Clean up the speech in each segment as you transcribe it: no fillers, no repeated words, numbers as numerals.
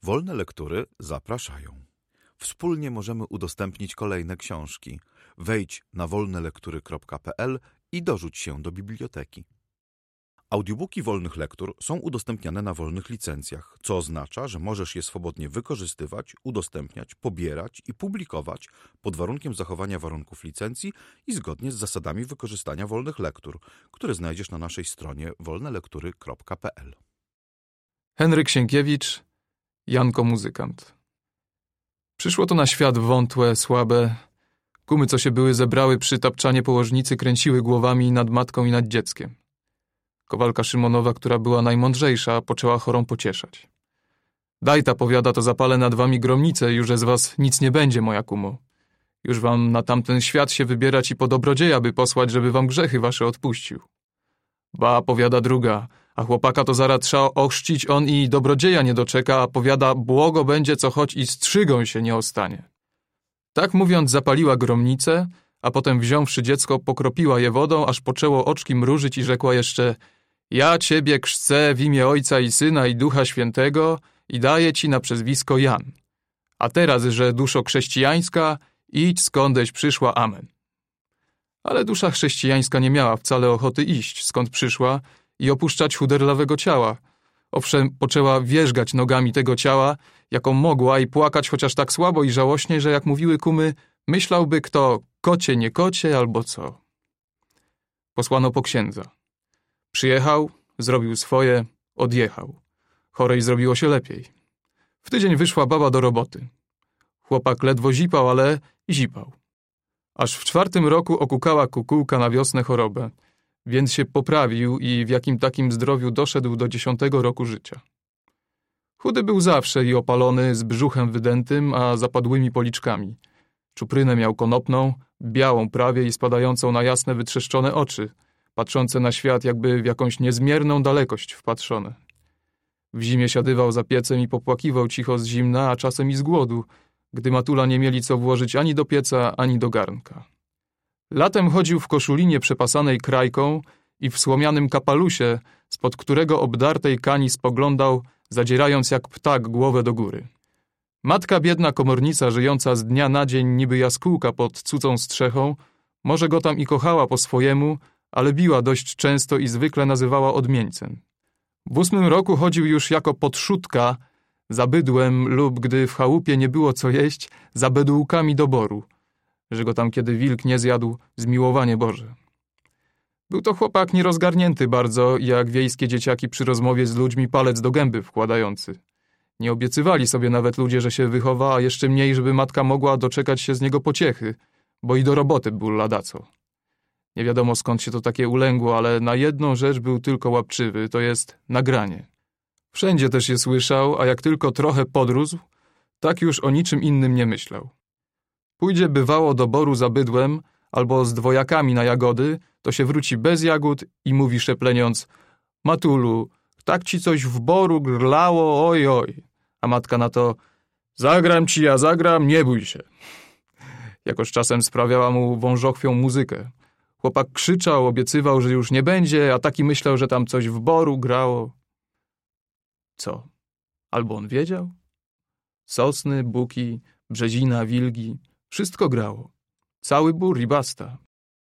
Wolne Lektury zapraszają. Wspólnie możemy udostępnić kolejne książki. Wejdź na wolnelektury.pl i dorzuć się do biblioteki. Audiobooki Wolnych Lektur są udostępniane na wolnych licencjach, co oznacza, że możesz je swobodnie wykorzystywać, udostępniać, pobierać i publikować pod warunkiem zachowania warunków licencji i zgodnie z zasadami wykorzystania wolnych lektur, które znajdziesz na naszej stronie wolnelektury.pl. Henryk Sienkiewicz, Janko Muzykant. Przyszło to na świat wątłe, słabe. Kumy, co się były zebrały przy tapczanie położnicy, kręciły głowami nad matką i nad dzieckiem. Kowalka Szymonowa, która była najmądrzejsza, poczęła chorą pocieszać. Daj ta, powiada, to zapalę nad wami gromnicę, już z was nic nie będzie, moja kumo. Już wam na tamten świat się wybierać i po dobrodzieja by posłać, żeby wam grzechy wasze odpuścił. Ba, powiada druga, a chłopaka to zaraz trzeba ochrzcić on i dobrodzieja nie doczeka, a powiada, błogo będzie, co choć i strzygą się nie ostanie. Tak mówiąc zapaliła gromnicę, a potem wziąwszy dziecko pokropiła je wodą, aż poczęło oczki mrużyć i rzekła jeszcze: ja ciebie chrzcę w imię Ojca i Syna i Ducha Świętego i daję ci na przezwisko Jan. A teraz, że duszo chrześcijańska, idź skądeś przyszła, amen. Ale dusza chrześcijańska nie miała wcale ochoty iść, skąd przyszła i opuszczać chuderlawego ciała. Owszem, poczęła wierzgać nogami tego ciała, jaką mogła i płakać chociaż tak słabo i żałośnie, że jak mówiły kumy, myślałby kto kocie nie kocie albo co. Posłano po księdza. Przyjechał, zrobił swoje, odjechał. Chorej zrobiło się lepiej. W tydzień wyszła baba do roboty. Chłopak ledwo zipał, ale zipał. Aż w 4. roku okukała kukułka na wiosnę chorobę, więc się poprawił i w jakim takim zdrowiu doszedł do 10. roku życia. Chudy był zawsze i opalony, z brzuchem wydętym, a zapadłymi policzkami. Czuprynę miał konopną, białą prawie i spadającą na jasne, wytrzeszczone oczy, patrzące na świat jakby w jakąś niezmierną dalekość wpatrzone. W zimie siadywał za piecem i popłakiwał cicho z zimna, a czasem i z głodu, gdy matula nie mieli co włożyć ani do pieca, ani do garnka. Latem chodził w koszulinie przepasanej krajką i w słomianym kapalusie, spod którego obdartej kani spoglądał, zadzierając jak ptak głowę do góry. Matka biedna komornica, żyjąca z dnia na dzień niby jaskółka pod cudzą strzechą, może go tam i kochała po swojemu, ale biła dość często i zwykle nazywała odmieńcem. W 8. roku chodził już jako podszutka za bydłem lub, gdy w chałupie nie było co jeść, za bedułkami do boru, że go tam kiedy wilk nie zjadł, zmiłowanie Boże. Był to chłopak nierozgarnięty bardzo, jak wiejskie dzieciaki przy rozmowie z ludźmi palec do gęby wkładający. Nie obiecywali sobie nawet ludzie, że się wychowa, a jeszcze mniej, żeby matka mogła doczekać się z niego pociechy, bo i do roboty był ladaco. Nie wiadomo skąd się to takie ulęgło, ale na jedną rzecz był tylko łapczywy, to jest nagranie. Wszędzie też je słyszał, a jak tylko trochę podrósł, tak już o niczym innym nie myślał. Pójdzie bywało do boru za bydłem albo z dwojakami na jagody, to się wróci bez jagód i mówi szepleniąc: matulu, tak ci coś w boru grlało, oj, oj. A matka na to: zagram ci, ja zagram, nie bój się. Jakoż czasem sprawiała mu wążochwią muzykę. Chłopak krzyczał, obiecywał, że już nie będzie, a taki myślał, że tam coś w boru grało. Co? Albo on wiedział? Sosny, buki, brzezina, wilgi, wszystko grało. Cały bór i basta.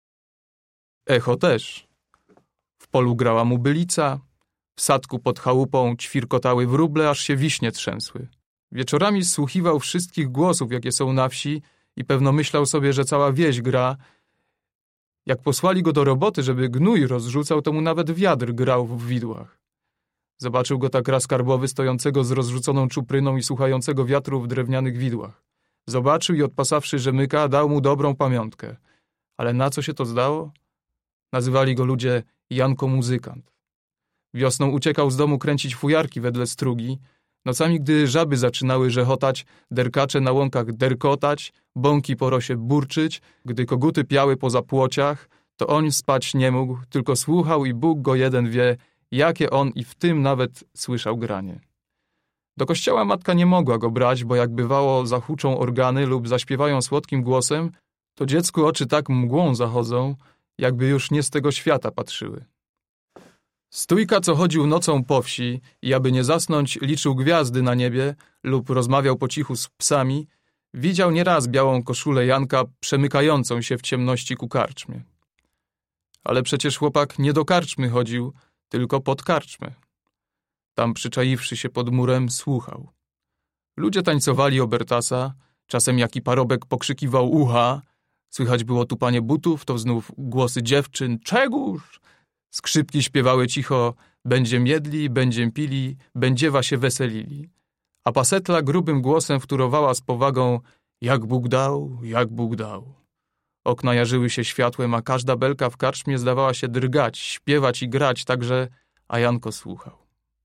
Echo też. W polu grała mu bylica, w sadku pod chałupą ćwirkotały wróble, aż się wiśnie trzęsły. Wieczorami słuchiwał wszystkich głosów, jakie są na wsi i pewno myślał sobie, że cała wieś gra. Jak posłali go do roboty, żeby gnój rozrzucał, to mu nawet wiatr grał w widłach. Zobaczył go tak raz skarbowy stojącego z rozrzuconą czupryną i słuchającego wiatru w drewnianych widłach. Zobaczył i odpasawszy rzemyka, dał mu dobrą pamiątkę. Ale na co się to zdało? Nazywali go ludzie Janko Muzykant. Wiosną uciekał z domu kręcić fujarki wedle strugi. Nocami, gdy żaby zaczynały rzechotać, derkacze na łąkach derkotać, bąki po rosie burczyć, gdy koguty piały po zapłociach, to on spać nie mógł, tylko słuchał i Bóg go jeden wie, jakie on i w tym nawet słyszał granie. Do kościoła matka nie mogła go brać, bo jak bywało zahuczą organy lub zaśpiewają słodkim głosem, to dziecku oczy tak mgłą zachodzą, jakby już nie z tego świata patrzyły. Stójka, co chodził nocą po wsi i aby nie zasnąć, liczył gwiazdy na niebie lub rozmawiał po cichu z psami, widział nieraz białą koszulę Janka przemykającą się w ciemności ku karczmie. Ale przecież chłopak nie do karczmy chodził, tylko pod karczmę. Tam przyczaiwszy się pod murem, słuchał. Ludzie tańcowali obertasa, czasem jaki parobek pokrzykiwał ucha, słychać było tupanie butów, to znów głosy dziewczyn, czegóż? Skrzypki śpiewały cicho, będziem jedli, będziem pili, będziewa się weselili. A pasetla grubym głosem wtórowała z powagą, jak Bóg dał, jak Bóg dał. Okna jarzyły się światłem, a każda belka w karczmie zdawała się drgać, śpiewać i grać, także a Janko słuchał.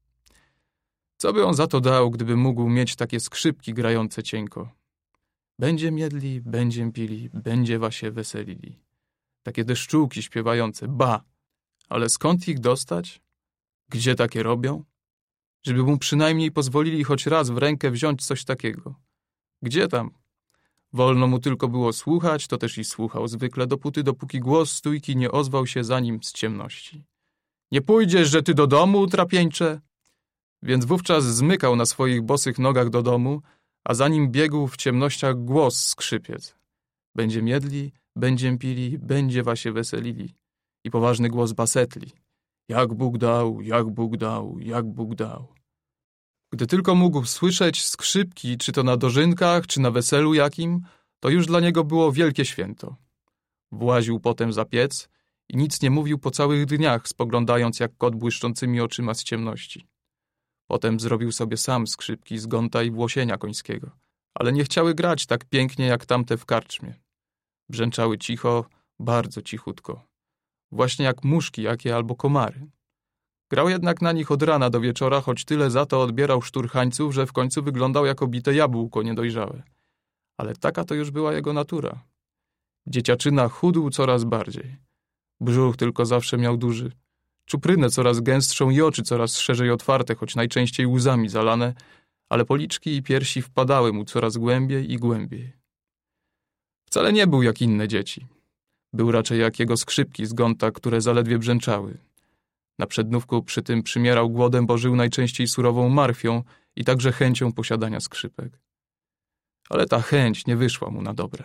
Co by on za to dał, gdyby mógł mieć takie skrzypki grające cienko? Będziem jedli, będziem pili, będziewa się weselili. Takie deszczułki śpiewające, ba! Ale skąd ich dostać? Gdzie takie robią? Żeby mu przynajmniej pozwolili choć raz w rękę wziąć coś takiego. Gdzie tam? Wolno mu tylko było słuchać, to też i słuchał zwykle, dopóki głos stójki nie ozwał się za nim z ciemności. Nie pójdziesz, że ty do domu, trapieńcze? Więc wówczas zmykał na swoich bosych nogach do domu, a za nim biegł w ciemnościach głos skrzypiec. Będziem jedli, będziem pili, będziewa się weselili. I poważny głos basetli. Jak Bóg dał, jak Bóg dał, jak Bóg dał. Gdy tylko mógł słyszeć skrzypki, czy to na dożynkach, czy na weselu jakim, to już dla niego było wielkie święto. Właził potem za piec i nic nie mówił po całych dniach, spoglądając jak kot błyszczącymi oczyma z ciemności. Potem zrobił sobie sam skrzypki z gonta i włosienia końskiego, ale nie chciały grać tak pięknie jak tamte w karczmie. Brzęczały cicho, bardzo cichutko. Właśnie jak muszki jakie albo komary. Grał jednak na nich od rana do wieczora, choć tyle za to odbierał szturchańców, że w końcu wyglądał jako bite jabłko niedojrzałe. Ale taka to już była jego natura. Dzieciaczyna chudł coraz bardziej. Brzuch tylko zawsze miał duży. Czuprynę coraz gęstszą i oczy coraz szerzej otwarte, choć najczęściej łzami zalane, ale policzki i piersi wpadały mu coraz głębiej i głębiej. Wcale nie był jak inne dzieci. Był raczej jak jego skrzypki z gonta, które zaledwie brzęczały. Na przednówku przy tym przymierał głodem, bo żył najczęściej surową marfią i także chęcią posiadania skrzypek. Ale ta chęć nie wyszła mu na dobre.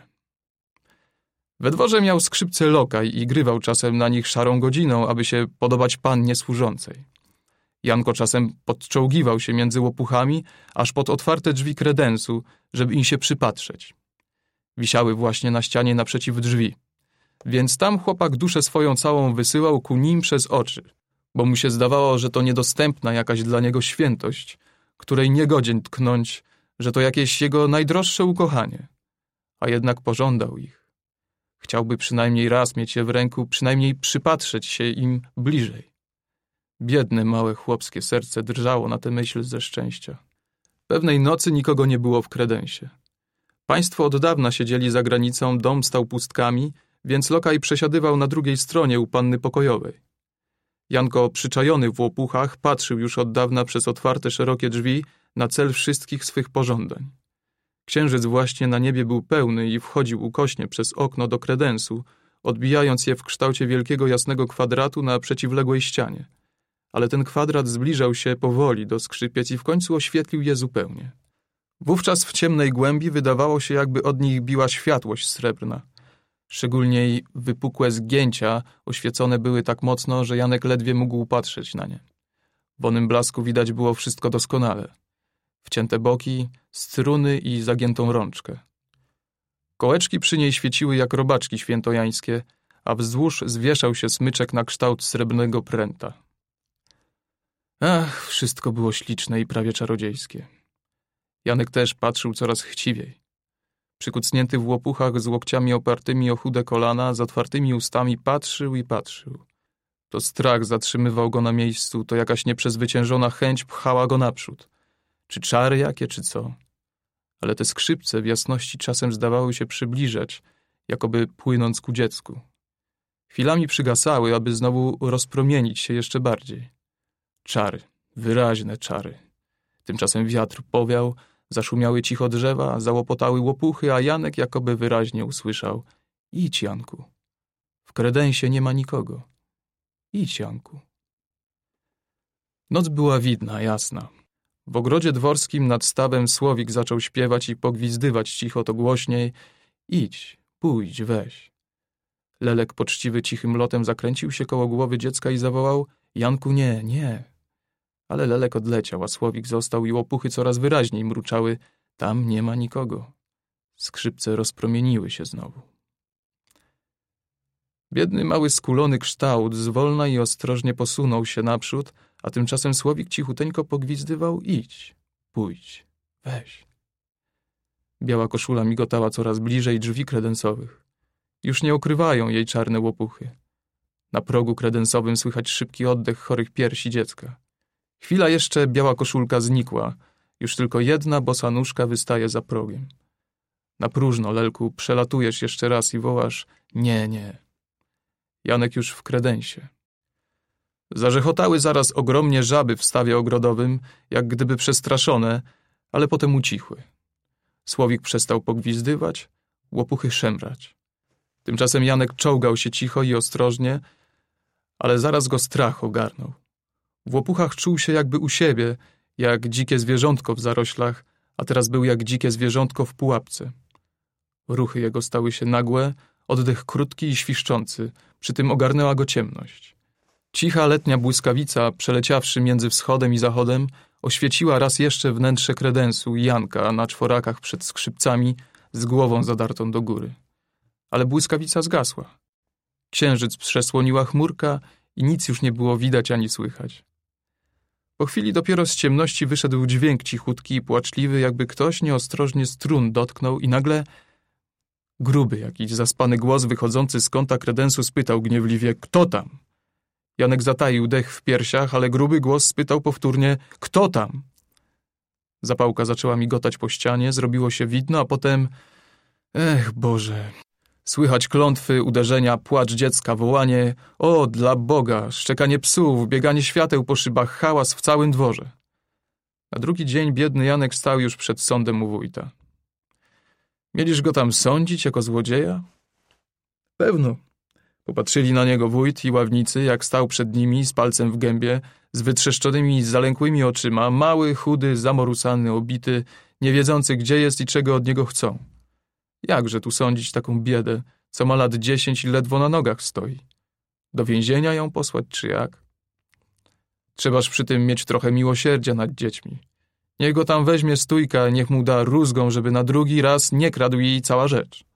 We dworze miał skrzypce lokaj i grywał czasem na nich szarą godziną, aby się podobać pannie służącej. Janko czasem podczołgiwał się między łopuchami, aż pod otwarte drzwi kredensu, żeby im się przypatrzeć. Wisiały właśnie na ścianie naprzeciw drzwi. Więc tam chłopak duszę swoją całą wysyłał ku nim przez oczy, bo mu się zdawało, że to niedostępna jakaś dla niego świętość, której nie godzien tknąć, że to jakieś jego najdroższe ukochanie. A jednak pożądał ich. Chciałby przynajmniej raz mieć je w ręku, przynajmniej przypatrzeć się im bliżej. Biedne, małe chłopskie serce drżało na tę myśl ze szczęścia. Pewnej nocy nikogo nie było w kredensie. Państwo od dawna siedzieli za granicą, dom stał pustkami, więc lokaj przesiadywał na drugiej stronie u panny pokojowej. Janko, przyczajony w łopuchach, patrzył już od dawna przez otwarte szerokie drzwi na cel wszystkich swych pożądań. Księżyc właśnie na niebie był pełny i wchodził ukośnie przez okno do kredensu, odbijając je w kształcie wielkiego jasnego kwadratu na przeciwległej ścianie. Ale ten kwadrat zbliżał się powoli do skrzypiec i w końcu oświetlił je zupełnie. Wówczas w ciemnej głębi wydawało się, jakby od nich biła światłość srebrna. Szczególnie wypukłe zgięcia oświecone były tak mocno, że Janek ledwie mógł patrzeć na nie. W onym blasku widać było wszystko doskonale. Wcięte boki, struny i zagiętą rączkę. Kołeczki przy niej świeciły jak robaczki świętojańskie, a wzdłuż zwieszał się smyczek na kształt srebrnego pręta. Ach, wszystko było śliczne i prawie czarodziejskie. Janek też patrzył coraz chciwiej. Przykucnięty w łopuchach z łokciami opartymi o chude kolana, z otwartymi ustami patrzył i patrzył. To strach zatrzymywał go na miejscu, to jakaś nieprzezwyciężona chęć pchała go naprzód. Czy czary jakie, czy co? Ale te skrzypce w jasności czasem zdawały się przybliżać, jakoby płynąc ku dziecku. Chwilami przygasały, aby znowu rozpromienić się jeszcze bardziej. Czary, wyraźne czary. Tymczasem wiatr powiał, zaszumiały cicho drzewa, załopotały łopuchy, a Janek jakoby wyraźnie usłyszał: idź, Janku. W kredensie nie ma nikogo. Idź, Janku. Noc była widna, jasna. W ogrodzie dworskim nad stawem Słowik zaczął śpiewać i pogwizdywać cicho to głośniej. Idź, pójdź, weź. Lelek poczciwy cichym lotem zakręcił się koło głowy dziecka i zawołał: Janku, nie, nie. Ale Lelek odleciał, a Słowik został i łopuchy coraz wyraźniej mruczały: tam nie ma nikogo. Skrzypce rozpromieniły się znowu. Biedny mały skulony kształt zwolna i ostrożnie posunął się naprzód, a tymczasem Słowik cichuteńko pogwizdywał: idź, pójdź, weź. Biała koszula migotała coraz bliżej drzwi kredensowych. Już nie ukrywają jej czarne łopuchy. Na progu kredensowym słychać szybki oddech chorych piersi dziecka. Chwila jeszcze biała koszulka znikła. Już tylko jedna bosa nóżka wystaje za progiem. Na próżno, Lelku, przelatujesz jeszcze raz i wołasz: nie, nie. Janek już w kredensie. Zarzechotały zaraz ogromnie żaby w stawie ogrodowym, jak gdyby przestraszone, ale potem ucichły. Słowik przestał pogwizdywać, łopuchy szemrać. Tymczasem Janek czołgał się cicho i ostrożnie, ale zaraz go strach ogarnął. W łopuchach czuł się jakby u siebie, jak dzikie zwierzątko w zaroślach, a teraz był jak dzikie zwierzątko w pułapce. Ruchy jego stały się nagłe, oddech krótki i świszczący, przy tym ogarnęła go ciemność. Cicha letnia błyskawica, przeleciawszy między wschodem i zachodem, oświeciła raz jeszcze wnętrze kredensu i Janka na czworakach przed skrzypcami z głową zadartą do góry. Ale błyskawica zgasła. Księżyc przesłoniła chmurka i nic już nie było widać ani słychać. Po chwili dopiero z ciemności wyszedł dźwięk cichutki i płaczliwy, jakby ktoś nieostrożnie strun dotknął i nagle gruby jakiś zaspany głos wychodzący z kąta kredensu spytał gniewliwie: kto tam? Janek zataił dech w piersiach, ale gruby głos spytał powtórnie: kto tam? Zapałka zaczęła migotać po ścianie, zrobiło się widno, a potem... Ech, Boże... Słychać klątwy, uderzenia, płacz dziecka, wołanie: o, dla Boga, szczekanie psów, bieganie świateł po szybach, hałas w całym dworze. Na drugi dzień biedny Janek stał już przed sądem u wójta. Mieliż go tam sądzić jako złodzieja? Pewno. Popatrzyli na niego wójt i ławnicy, jak stał przed nimi z palcem w gębie, z wytrzeszczonymi, zalękłymi oczyma, mały, chudy, zamorusany, obity, nie wiedzący, gdzie jest i czego od niego chcą. Jakże tu sądzić taką biedę, co ma lat 10 i ledwo na nogach stoi? Do więzienia ją posłać, czy jak? Trzebaż przy tym mieć trochę miłosierdzia nad dziećmi. Niech go tam weźmie stójka, niech mu da rózgą, żeby na drugi raz nie kradł jej cała rzecz.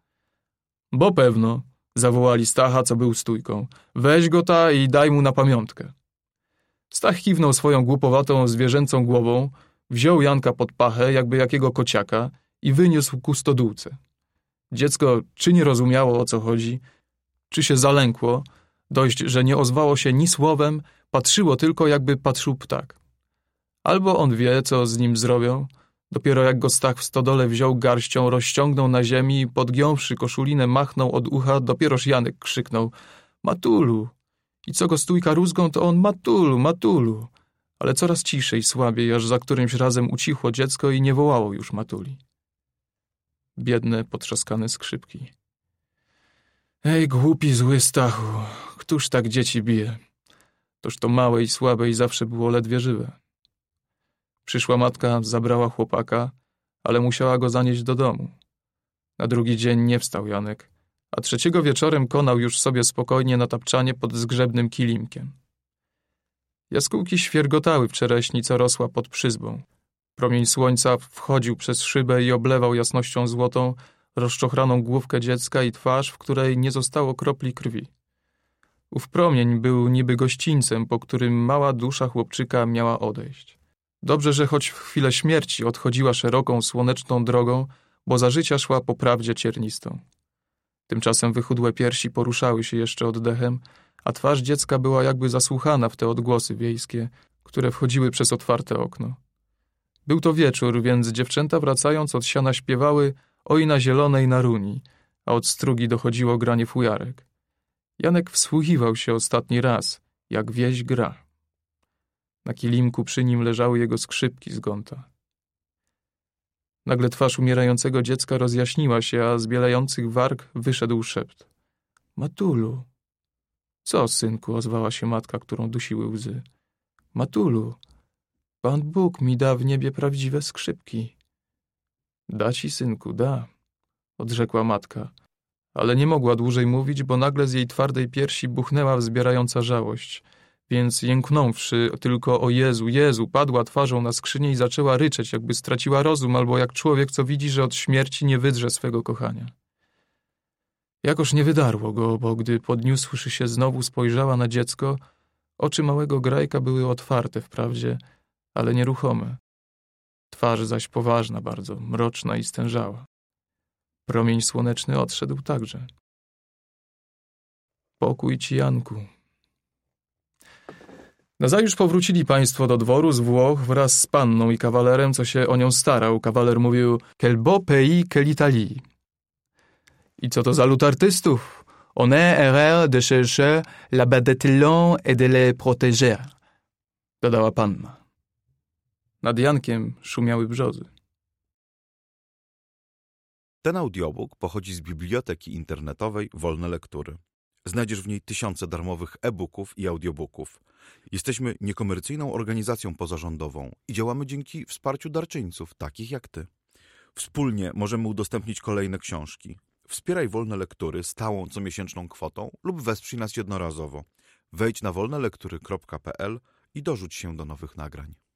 Bo pewno, zawołali Stacha, co był stójką. Weź go ta i daj mu na pamiątkę. Stach kiwnął swoją głupowatą, zwierzęcą głową, wziął Janka pod pachę, jakby jakiego kociaka, i wyniósł ku stodółce. Dziecko czy nie rozumiało, o co chodzi, czy się zalękło, dość, że nie ozwało się ni słowem, patrzyło tylko, jakby patrzył ptak. Albo on wie, co z nim zrobią. Dopiero jak go Stach w stodole wziął garścią, rozciągnął na ziemi i podgiąwszy koszulinę machnął od ucha, dopieroż Janek krzyknął: Matulu! I co go stójka rózgą, to on: Matulu, Matulu! Ale coraz ciszej, słabiej, aż za którymś razem ucichło dziecko i nie wołało już Matuli. Biedne, potrzaskane skrzypki. Ej, głupi, zły Stachu, któż tak dzieci bije? Toż to małe i słabe i zawsze było ledwie żywe. Przyszła matka, zabrała chłopaka, ale musiała go zanieść do domu. Na drugi dzień nie wstał Janek, a trzeciego wieczorem konał już sobie spokojnie na tapczanie pod zgrzebnym kilimkiem. Jaskółki świergotały w czereśni, co rosła pod przyzbą. Promień słońca wchodził przez szybę i oblewał jasnością złotą rozczochraną główkę dziecka i twarz, w której nie zostało kropli krwi. Ów promień był niby gościńcem, po którym mała dusza chłopczyka miała odejść. Dobrze, że choć w chwilę śmierci odchodziła szeroką, słoneczną drogą, bo za życia szła po prawdzie ciernistą. Tymczasem wychudłe piersi poruszały się jeszcze oddechem, a twarz dziecka była jakby zasłuchana w te odgłosy wiejskie, które wchodziły przez otwarte okno. Był to wieczór, więc dziewczęta wracając od siana śpiewały Oj na zielonej naruni, a od strugi dochodziło granie fujarek. Janek wsłuchiwał się ostatni raz, jak wieś gra. Na kilimku przy nim leżały jego skrzypki z gonta. Nagle twarz umierającego dziecka rozjaśniła się, a z bielejących warg wyszedł szept. Matulu. Co, synku? Ozwała się matka, którą dusiły łzy. Matulu, Pan Bóg mi da w niebie prawdziwe skrzypki. Da ci, synku, da, odrzekła matka, ale nie mogła dłużej mówić, bo nagle z jej twardej piersi buchnęła wzbierająca żałość, więc jęknąwszy tylko o Jezu, Jezu, padła twarzą na skrzynię i zaczęła ryczeć, jakby straciła rozum, albo jak człowiek, co widzi, że od śmierci nie wydrze swego kochania. Jakoż nie wydarło go, bo gdy podniósłszy się znowu spojrzała na dziecko, oczy małego grajka były otwarte wprawdzie, ale nieruchome. Twarz zaś poważna bardzo, mroczna i stężała. Promień słoneczny odszedł także. Pokój ci, Janku. Nazajutrz powrócili państwo do dworu z Włoch wraz z panną i kawalerem, co się o nią starał. Kawaler mówił quel beau pays que l'Italie. I co to za lud artystów? On est erreur de chercher la Badatilon et de les protéger, dodała panna. Nad Jankiem szumiały brzozy. Ten audiobook pochodzi z biblioteki internetowej Wolne Lektury. Znajdziesz w niej tysiące darmowych e-booków i audiobooków. Jesteśmy niekomercyjną organizacją pozarządową i działamy dzięki wsparciu darczyńców, takich jak ty. Wspólnie możemy udostępnić kolejne książki. Wspieraj Wolne Lektury stałą comiesięczną kwotą lub wesprzyj nas jednorazowo. Wejdź na wolnelektury.pl i dorzuć się do nowych nagrań.